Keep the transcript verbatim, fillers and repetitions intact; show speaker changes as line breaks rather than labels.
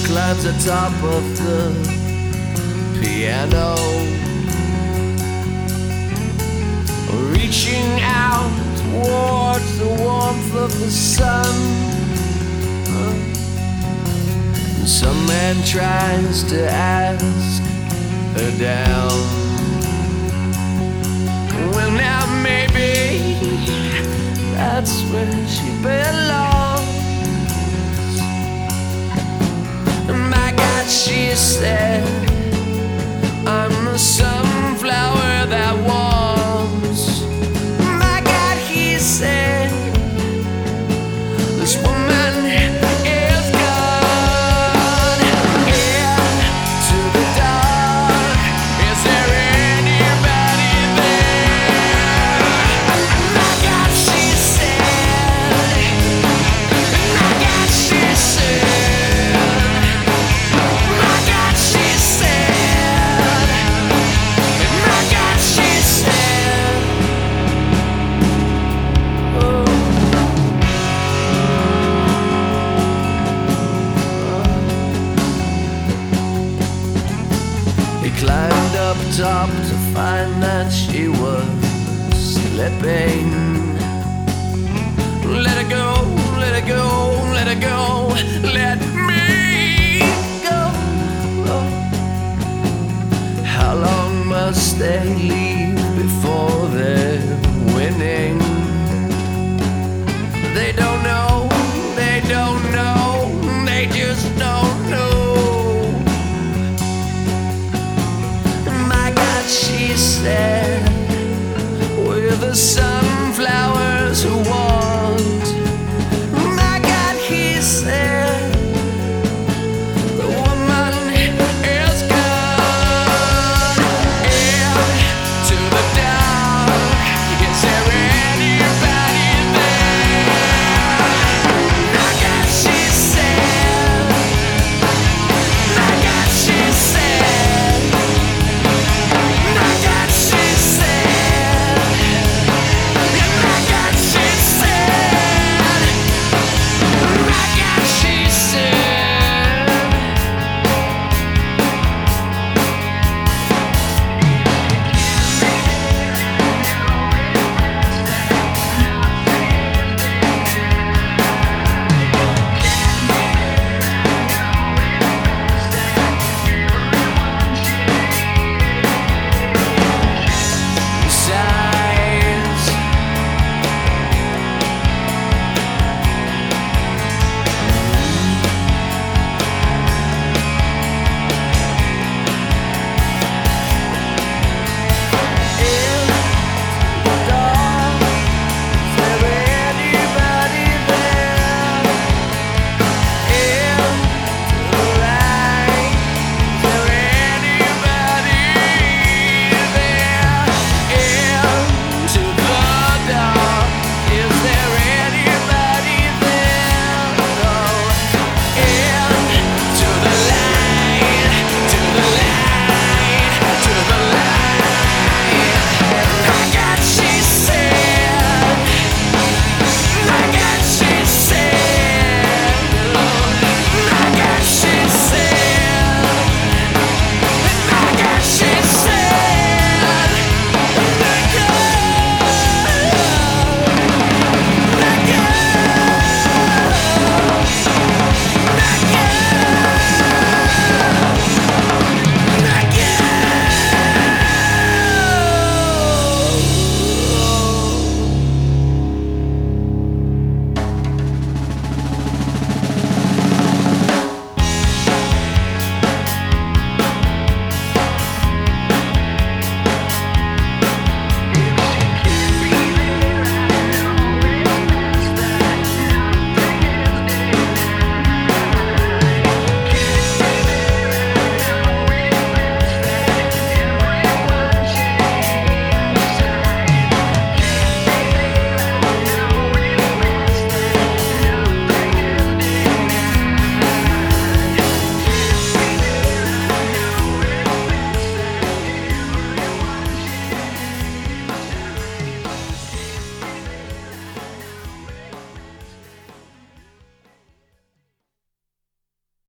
climbs atop of the piano, reaching out towards the warmth of the sun. Some man tries to ask her down. Well, now maybe that's where she belongs. My God, she said, I'm the sunflower that warms. My God, he said, this woman is gone into the dark. Is there anybody there? My God, she said. My God, she said. My God, she said. My God, she said. Oh. He climbed up top to find that she was slipping. Let her go, let her go, let her go, let